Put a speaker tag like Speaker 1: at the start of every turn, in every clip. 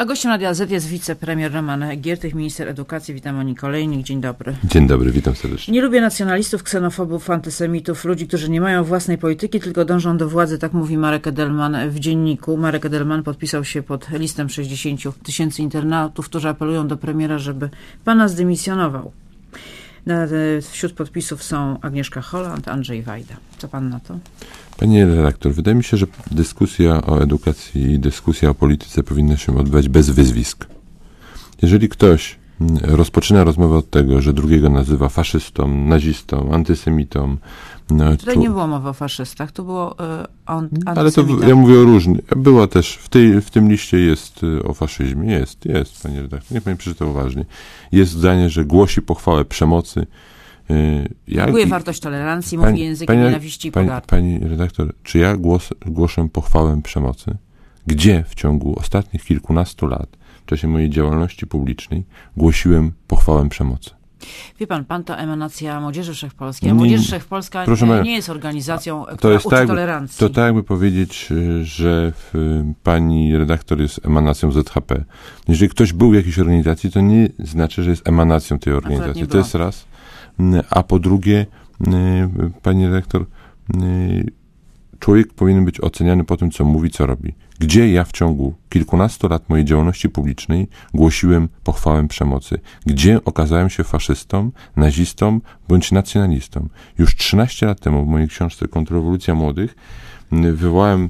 Speaker 1: A gościem Radia Z jest wicepremier Roman Giertych, minister edukacji. Witam, Moniko Olejnik. Dzień dobry.
Speaker 2: Dzień dobry, witam serdecznie.
Speaker 1: Nie lubię nacjonalistów, ksenofobów, antysemitów, ludzi, którzy nie mają własnej polityki, tylko dążą do władzy, tak mówi Marek Edelman w Dzienniku. Marek Edelman podpisał się pod listem 60 000 internautów, którzy apelują do premiera, żeby pana zdymisjonował. Wśród podpisów są Agnieszka Holland, Andrzej Wajda. Co pan na to?
Speaker 2: Panie redaktor, wydaje mi się, że dyskusja o edukacji i dyskusja o polityce powinna się odbywać bez wyzwisk. Jeżeli ktoś rozpoczyna rozmowę od tego, że drugiego nazywa faszystą, nazistą, antysemitą...
Speaker 1: Tutaj nie było mowy o faszystach, to było antysemitach.
Speaker 2: Ale to ja mówię o różnych. Była też, w tym liście jest o faszyzmie. Jest, panie redaktor. Niech pani przeczyta uważnie. Jest zdanie, że głosi pochwałę przemocy.
Speaker 1: Neguje wartość tolerancji, mówi językiem nienawiści i pogardy.
Speaker 2: Pani redaktor, czy ja głoszę pochwałę przemocy? Gdzie w ciągu ostatnich kilkunastu lat, w czasie mojej działalności publicznej, głosiłem pochwałę przemocy?
Speaker 1: Wie pan to emanacja Młodzieży Wszechpolskiej, a Młodzież Wszechpolska nie jest organizacją, która uczy tolerancji.
Speaker 2: To tak jakby powiedzieć, że pani redaktor jest emanacją ZHP. Jeżeli ktoś był w jakiejś organizacji, to nie znaczy, że jest emanacją tej organizacji. To jest raz. A po drugie, pani redaktor, człowiek powinien być oceniany po tym, co mówi, co robi. Gdzie ja w ciągu kilkunastu lat mojej działalności publicznej głosiłem pochwałę przemocy? Gdzie okazałem się faszystą, nazistą bądź nacjonalistą? Już 13 lat temu w mojej książce Kontrrewolucja Młodych wywołałem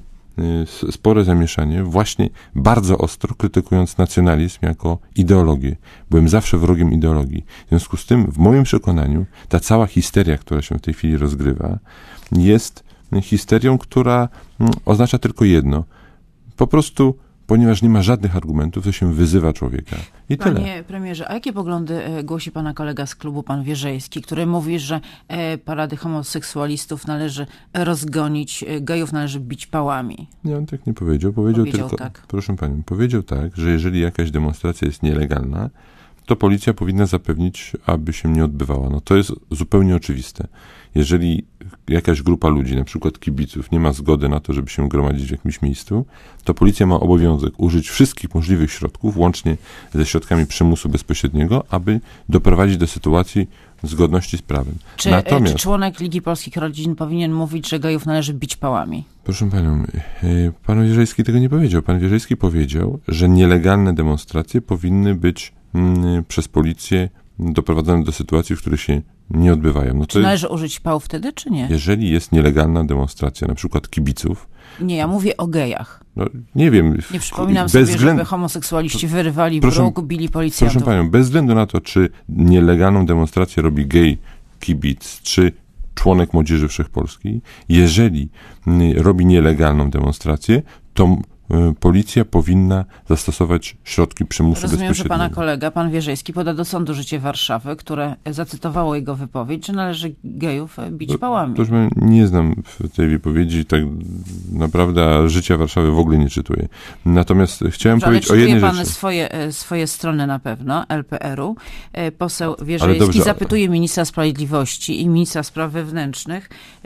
Speaker 2: spore zamieszanie, właśnie bardzo ostro krytykując nacjonalizm jako ideologię. Byłem zawsze wrogiem ideologii. W związku z tym, w moim przekonaniu, ta cała histeria, która się w tej chwili rozgrywa, jest histerią, która oznacza tylko jedno. Po prostu, ponieważ nie ma żadnych argumentów, to się wyzywa człowieka. I
Speaker 1: Panie
Speaker 2: tyle.
Speaker 1: premierze, a jakie poglądy głosi pana kolega z klubu, pan Wierzejski, który mówi, że parady homoseksualistów należy rozgonić, gejów należy bić pałami?
Speaker 2: Nie, on tak nie powiedział. Powiedział tylko,
Speaker 1: tak.
Speaker 2: Proszę panią, powiedział tak, że jeżeli jakaś demonstracja jest nielegalna, to policja powinna zapewnić, aby się nie odbywała. No to jest zupełnie oczywiste. Jeżeli jakaś grupa ludzi, na przykład kibiców, nie ma zgody na to, żeby się gromadzić w jakimś miejscu, to policja ma obowiązek użyć wszystkich możliwych środków, łącznie ze środkami przymusu bezpośredniego, aby doprowadzić do sytuacji zgodności z prawem.
Speaker 1: Czy członek Ligi Polskich Rodzin powinien mówić, że gejów należy bić pałami?
Speaker 2: Proszę panią, pan Wierzejski tego nie powiedział. Pan Wierzejski powiedział, że nielegalne demonstracje powinny być przez policję doprowadzone do sytuacji, w której się nie odbywają. No to
Speaker 1: czy należy użyć pał wtedy, czy nie?
Speaker 2: Jeżeli jest nielegalna demonstracja, na przykład kibiców...
Speaker 1: Nie, ja mówię o gejach.
Speaker 2: No, nie wiem.
Speaker 1: Nie przypominam sobie, żeby homoseksualiści wyrywali bruk, bili policjantów.
Speaker 2: Proszę panią, bez względu na to, czy nielegalną demonstrację robi gej kibic, czy członek Młodzieży Wszechpolskiej, jeżeli robi nielegalną demonstrację, to policja powinna zastosować środki przymusu bezpośredniego.
Speaker 1: Rozumiem, że pana kolega, pan Wierzejski, poda do sądu Życie Warszawy, które zacytowało jego wypowiedź, że należy gejów bić pałami.
Speaker 2: Proszę, nie znam tej wypowiedzi, tak naprawdę Życia Warszawy w ogóle nie czytuję. Natomiast chciałem powiedzieć o jednej rzeczy.
Speaker 1: Pan swoje strony na pewno, LPR-u. Poseł Wierzejski zapytuje ministra sprawiedliwości i ministra spraw wewnętrznych.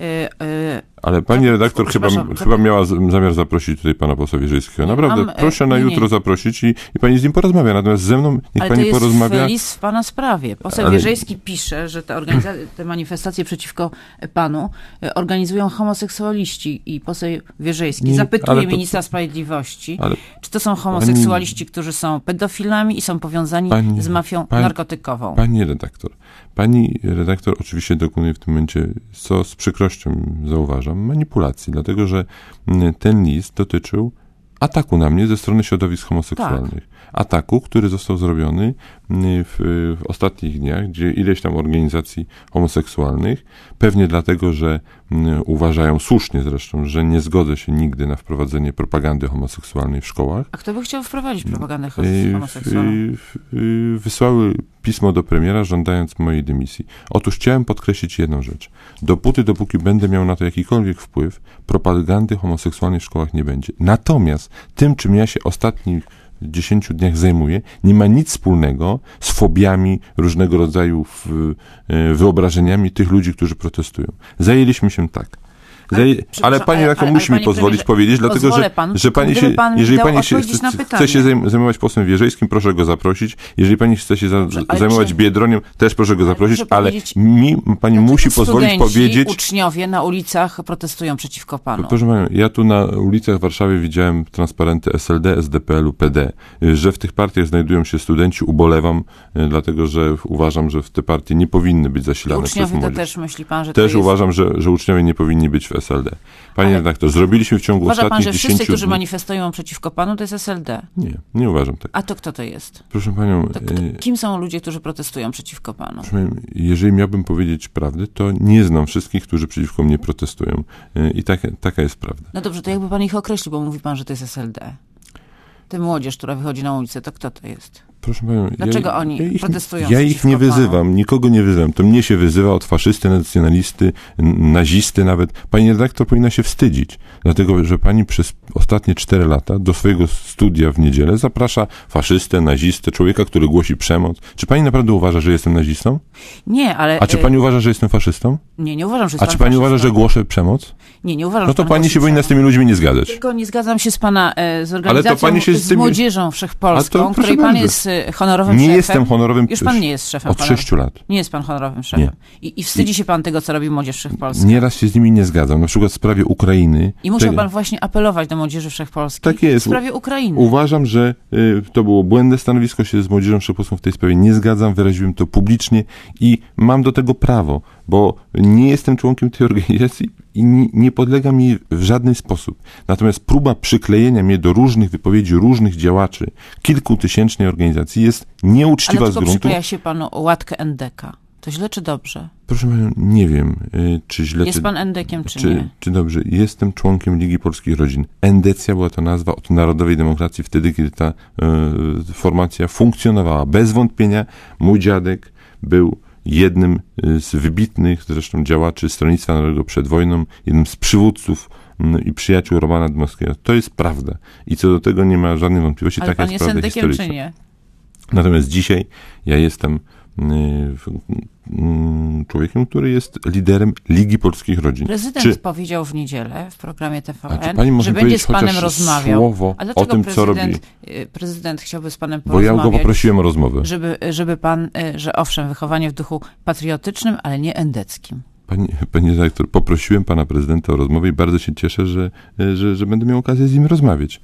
Speaker 2: Ale pani redaktor chyba miała zamiar zaprosić tutaj pana posła Wierzejskiego. Naprawdę, proszę na jutro zaprosić i pani z nim porozmawia. Natomiast ze mną niech pani porozmawia.
Speaker 1: Ale to jest list w pana sprawie. Poseł Wierzejski pisze, że te manifestacje przeciwko panu organizują homoseksualiści i poseł Wierzejski zapytuje ministra sprawiedliwości, czy to są homoseksualiści, którzy są pedofilami i są powiązani z mafią narkotykową.
Speaker 2: Pani redaktor oczywiście dokonuje w tym momencie, co z przykrością zauważam, manipulacji, dlatego że ten list dotyczył ataku na mnie ze strony środowisk homoseksualnych. Tak. Ataku, który został zrobiony w ostatnich dniach, gdzie ileś tam organizacji homoseksualnych, pewnie dlatego, że uważają, słusznie zresztą, że nie zgodzę się nigdy na wprowadzenie propagandy homoseksualnej w szkołach.
Speaker 1: A kto by chciał wprowadzić propagandę homoseksualną?
Speaker 2: Wysłały pismo do premiera, żądając mojej dymisji. Otóż chciałem podkreślić jedną rzecz. Dopóki będę miał na to jakikolwiek wpływ, propagandy homoseksualnej w szkołach nie będzie. Natomiast tym, czym ja się ostatnich 10 dniach zajmuję, nie ma nic wspólnego z fobiami, różnego rodzaju wyobrażeniami tych ludzi, którzy protestują. Zajęliśmy się tak. Ale pani redaktor musi mi pozwolić powiedzieć, dlatego że pani się, jeżeli pani chce się zajmować posłem Wierzejskim, proszę go zaprosić. Jeżeli pani chce się zajmować Biedroniem, też proszę go zaprosić, ale pani musi pozwolić powiedzieć...
Speaker 1: uczniowie na ulicach protestują przeciwko panu.
Speaker 2: Proszę panią, ja tu na ulicach w Warszawie widziałem transparenty SLD, SDPL-u, PD. Że w tych partiach znajdują się studenci, ubolewam, dlatego że uważam, że w te partie nie powinny być zasilane przez młodzież.
Speaker 1: To też myśli pan, że
Speaker 2: też to jest... uważam, że uczniowie nie powinni być w SLD. Panie redaktor, zrobiliśmy w ciągu ostatnich 10 dni... Uważa pan, że wszyscy, którzy
Speaker 1: manifestują przeciwko panu, to jest SLD?
Speaker 2: Nie uważam tak.
Speaker 1: A to kto to jest?
Speaker 2: Proszę panią...
Speaker 1: Kim są ludzie, którzy protestują przeciwko panu?
Speaker 2: Proszę panią, jeżeli miałbym powiedzieć prawdę, to nie znam wszystkich, którzy przeciwko mnie protestują. I taka jest prawda.
Speaker 1: No dobrze, to jakby pan ich określił, bo mówi pan, że to jest SLD. Tę młodzież, która wychodzi na ulicę, to kto to jest?
Speaker 2: Proszę panią,
Speaker 1: dlaczego oni protestują?
Speaker 2: Ja ich nie wyzywam, nikogo nie wyzywam. To mnie się wyzywa od faszysty, nacjonalisty, nazisty nawet. Pani redaktor powinna się wstydzić, dlatego że pani przez ostatnie 4 lata do swojego studia w niedzielę zaprasza faszystę, nazistę, człowieka, który głosi przemoc. Czy pani naprawdę uważa, że jestem nazistą?
Speaker 1: Nie, ale...
Speaker 2: A czy pani uważa, że jestem faszystą?
Speaker 1: Nie uważam, że jest
Speaker 2: A czy pani uważa, że głoszę przemoc?
Speaker 1: Nie uważam,
Speaker 2: no to pani się powinna z tymi ludźmi nie zgadzać.
Speaker 1: Tylko nie zgadzam się z pana z organizacją, z Młodzieżą Wszechpolską, której pan jest honorowym szefem.
Speaker 2: Nie jestem honorowym...
Speaker 1: Już pan nie jest szefem.
Speaker 2: Od 6 lat.
Speaker 1: Nie jest pan honorowym szefem. I wstydzi się pan tego, co robi Młodzież Wszechpolska.
Speaker 2: Nieraz się z nimi nie zgadzam. Na przykład w sprawie Ukrainy.
Speaker 1: I musiał pan właśnie apelować do Młodzieży Wszechpolskiej.
Speaker 2: Tak jest.
Speaker 1: W sprawie Ukrainy.
Speaker 2: Uważam, że to było błędne stanowisko, się z Młodzieżą Wszechpolską w tej sprawie nie zgadzam. Wyraziłem to publicznie i mam do tego prawo, bo nie jestem członkiem tej organizacji i nie podlegam jej w żaden sposób. Natomiast próba przyklejenia mnie do różnych wypowiedzi różnych działaczy kilkutysięcznej organizacji jest nieuczciwa z gruntu. Ale
Speaker 1: przykleja się panu łatkę NDK. To źle czy dobrze?
Speaker 2: Proszę panią, nie wiem, czy źle...
Speaker 1: Jest pan endekiem, czy nie?
Speaker 2: Czy dobrze. Jestem członkiem Ligi Polskich Rodzin. Endecja była to nazwa od Narodowej Demokracji wtedy, kiedy ta formacja funkcjonowała. Bez wątpienia mój dziadek był jednym z wybitnych zresztą działaczy Stronnictwa Narodowego przed wojną, jednym z przywódców i przyjaciół Romana Dmowskiego. To jest prawda. I co do tego nie ma żadnej wątpliwości.
Speaker 1: Ale
Speaker 2: taka
Speaker 1: pan
Speaker 2: jest prawda historyczna.
Speaker 1: Czy nie?
Speaker 2: Natomiast dzisiaj ja jestem człowiekiem, który jest liderem Ligi Polskich Rodzin.
Speaker 1: Prezydent powiedział w niedzielę w programie TVN, że będzie z panem rozmawiał.
Speaker 2: Słowo
Speaker 1: a dlaczego
Speaker 2: o tym, co robi?
Speaker 1: Prezydent chciałby z panem porozmawiać?
Speaker 2: Bo ja go poprosiłem o rozmowę.
Speaker 1: Żeby pan, że owszem, wychowanie w duchu patriotycznym, ale nie endeckim.
Speaker 2: Panie redaktor, poprosiłem pana prezydenta o rozmowę i bardzo się cieszę, że będę miał okazję z nim rozmawiać.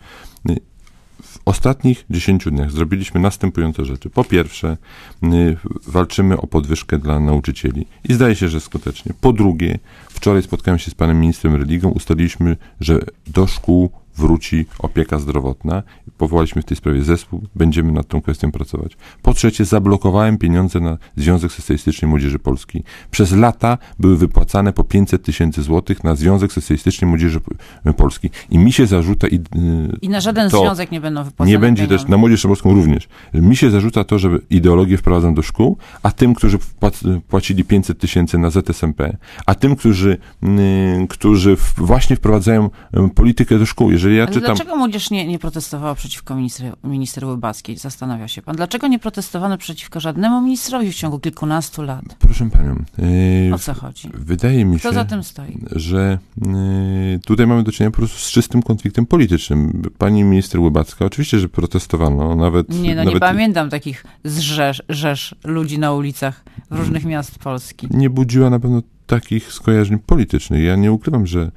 Speaker 2: W ostatnich 10 dniach zrobiliśmy następujące rzeczy. Po pierwsze, walczymy o podwyżkę dla nauczycieli i zdaje się, że skutecznie. Po drugie, wczoraj spotkałem się z panem ministrem Religą, ustaliliśmy, że do szkół wróci opieka zdrowotna. Powołaliśmy w tej sprawie zespół, będziemy nad tą kwestią pracować. Po trzecie, zablokowałem pieniądze na Związek Socjalistycznej Młodzieży Polskiej. Przez lata były wypłacane po 500 000 złotych na Związek Socjalistycznej Młodzieży Polskiej. I mi się zarzuca...
Speaker 1: I na żaden związek nie będą wypłacane
Speaker 2: nie będzie
Speaker 1: pieniądze.
Speaker 2: też, na Młodzież Polską również. Mi się zarzuca to, że ideologię wprowadzam do szkół, a tym, którzy płacili 500 000 na ZSMP, a tym, którzy właśnie wprowadzają politykę do szkół. Jeżeli ja czytam...
Speaker 1: Dlaczego młodzież nie protestowała przeciwko minister Łybackiej? Zastanawia się pan. Dlaczego nie protestowano przeciwko żadnemu ministrowi w ciągu kilkunastu lat?
Speaker 2: Proszę panią.
Speaker 1: O co chodzi?
Speaker 2: Wydaje mi się,
Speaker 1: kto za tym stoi?
Speaker 2: Że tutaj mamy do czynienia po prostu z czystym konfliktem politycznym. Pani minister Łybacka, oczywiście, że protestowano.
Speaker 1: Nie pamiętam takich rzesz ludzi na ulicach różnych miast Polski.
Speaker 2: Nie budziła na pewno takich skojarzeń politycznych. Ja nie ukrywam, że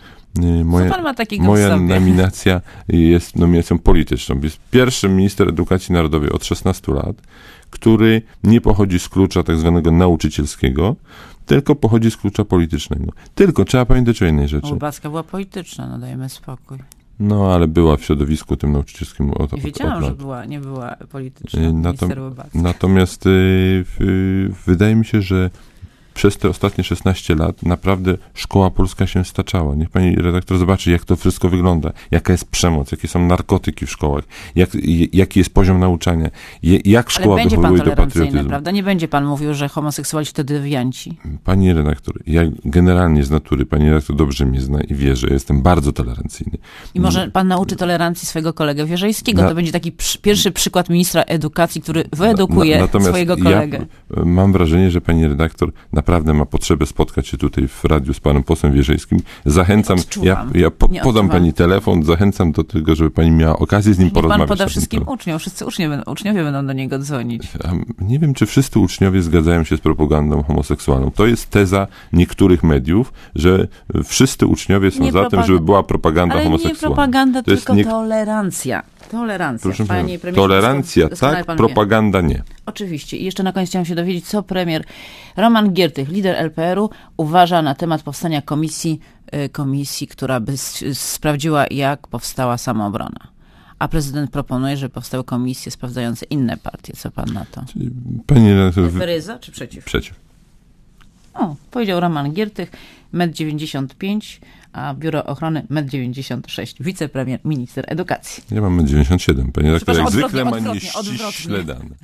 Speaker 2: moja nominacja jest nominacją polityczną. Jest pierwszym minister edukacji narodowej od 16 lat, który nie pochodzi z klucza tak zwanego nauczycielskiego, tylko pochodzi z klucza politycznego. Tylko trzeba pamiętać o jednej rzeczy.
Speaker 1: Łybacka była polityczna, no dajmy spokój.
Speaker 2: No, ale była w środowisku tym nauczycielskim
Speaker 1: od wiedziałam, że nie była polityczna minister Łybacka.
Speaker 2: Natomiast wydaje mi się, że przez te ostatnie 16 lat naprawdę szkoła polska się staczała. Niech pani redaktor zobaczy, jak to wszystko wygląda. Jaka jest przemoc, jakie są narkotyki w szkołach, jaki jest poziom nauczania, jak szkoła wychowuje do patriotyzmu.
Speaker 1: Prawda? Nie będzie pan mówił, że homoseksualiści to dewianci.
Speaker 2: Pani redaktor, ja generalnie z natury, pani redaktor dobrze mnie zna i wie, że jestem bardzo tolerancyjny.
Speaker 1: I może pan nauczy tolerancji swojego kolegę Wierzejskiego. To będzie taki pierwszy przykład ministra edukacji, który wyedukuje swojego kolegę.
Speaker 2: Ja mam wrażenie, że pani redaktor naprawdę ma potrzebę spotkać się tutaj w radiu z panem posłem Wierzejskim, zachęcam, ja podam pani telefon, zachęcam do tego, żeby pani miała okazję z nim porozmawiać.
Speaker 1: Pan poda wszystkim uczniom, wszyscy uczniowie będą do niego dzwonić.
Speaker 2: Nie wiem, czy wszyscy uczniowie zgadzają się z propagandą homoseksualną. To jest teza niektórych mediów, że wszyscy uczniowie są za tym, żeby była propaganda homoseksualna.
Speaker 1: Ale nie propaganda, to tylko tolerancja. Tolerancja.
Speaker 2: Proszę
Speaker 1: Panie premierze,
Speaker 2: tolerancja, tak, propaganda nie.
Speaker 1: Oczywiście. I jeszcze na koniec chciałam się dowiedzieć, co premier Roman Giertych, lider LPR-u, uważa na temat powstania komisji, która by sprawdziła, jak powstała Samoobrona. A prezydent proponuje, żeby powstały komisje sprawdzające inne partie. Co pan na to?
Speaker 2: Panie
Speaker 1: Feryza czy przeciw?
Speaker 2: Przeciw.
Speaker 1: Powiedział Roman Giertych, 1,95 m, a Biuro Ochrony 1,96 m. Wicepremier, minister edukacji.
Speaker 2: Ja mam 1,97 m. Panie redaktor, jak zwykle ma
Speaker 1: odwrotnie.
Speaker 2: nieściśle dane.